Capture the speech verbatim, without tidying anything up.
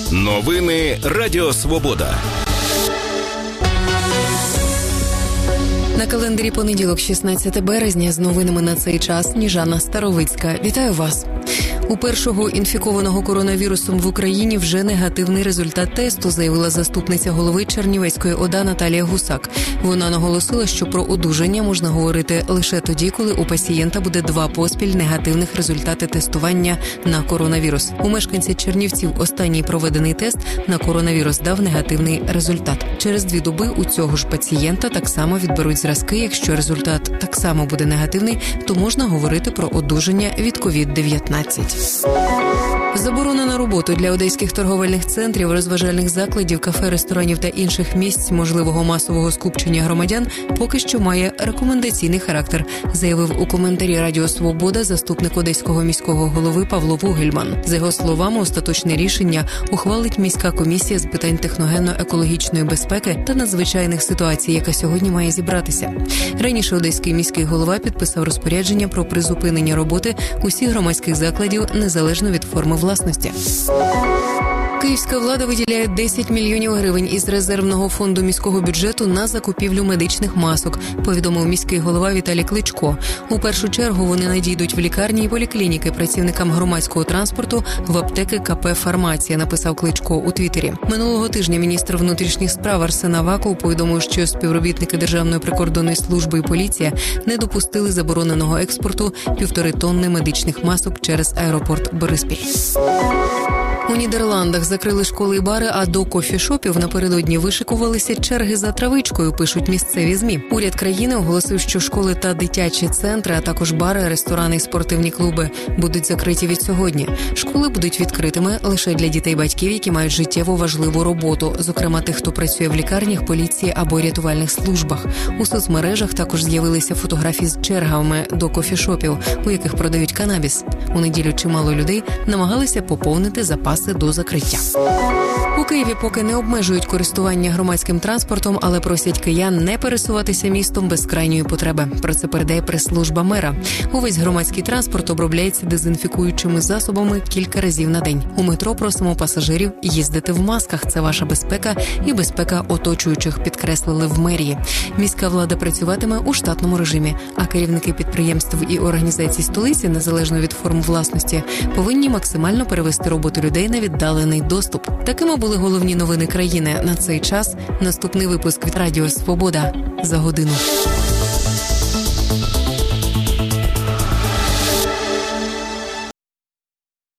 Новини Радіо Свобода. На календарі понеділок, шістнадцяте березня, з новинами на цей час Ніжана Старовицька. Вітаю вас. У першого інфікованого коронавірусом в Україні вже негативний результат тесту, заявила заступниця голови Чернівецької ОДА Наталія Гусак. Вона наголосила, що про одужання можна говорити лише тоді, коли у пацієнта буде два поспіль негативних результати тестування на коронавірус. У мешканця Чернівців останній проведений тест на коронавірус дав негативний результат. Через дві доби у цього ж пацієнта так само відберуть зразки. Якщо результат так само буде негативний, то можна говорити про одужання від ковід дев'ятнадцять. Заборона на роботу для одеських торговельних центрів, розважальних закладів, кафе, ресторанів та інших місць можливого масового скупчення громадян поки що має рекомендаційний характер, заявив у коментарі Радіо Свобода заступник одеського міського голови Павло Вугельман. За його словами, остаточне рішення ухвалить міська комісія з питань техногенно-екологічної безпеки та надзвичайних ситуацій, яка сьогодні має зібратися. Раніше одеський міський голова підписав розпорядження про призупинення роботи усіх громадських закладів незалежно від форми власності. Київська влада виділяє десять мільйонів гривень із резервного фонду міського бюджету на закупівлю медичних масок, повідомив міський голова Віталій Кличко. У першу чергу вони надійдуть в лікарні і поліклініки, працівникам громадського транспорту, в аптеки КП «Фармація», написав Кличко у Твіттері. Минулого тижня міністр внутрішніх справ Арсен Аваков повідомив, що співробітники Державної прикордонної служби і поліція не допустили забороненого експорту півтори тонни медичних масок через аеропорт Бориспіль. У Нідерландах закрили школи і бари, а до кофішопів напередодні вишикувалися черги за травичкою, пишуть місцеві ЗМІ. Уряд країни оголосив, що школи та дитячі центри, а також бари, ресторани і спортивні клуби будуть закриті від сьогодні. Школи будуть відкритими лише для дітей-батьків, які мають життєво важливу роботу, зокрема тих, хто працює в лікарнях, поліції або рятувальних службах. У соцмережах також з'явилися фотографії з чергами до кофішопів, у яких продають канабіс. У неділю чимало людей намагалися поповнити запас до закриття. У Києві поки не обмежують користування громадським транспортом, але просять киян не пересуватися містом без крайньої потреби. Про це передає прес-служба мера. Увесь громадський транспорт обробляється дезінфікуючими засобами кілька разів на день. У метро просимо пасажирів їздити в масках. Це ваша безпека і безпека оточуючих, підкреслили в мерії. Міська влада працюватиме у штатному режимі, а керівники підприємств і організацій столиці, незалежно від форм власності, повинні максимально перевести роботу людей на віддалений доступ. Такими були головні новини країни на цей час. Наступний випуск від Радіо Свобода за годину.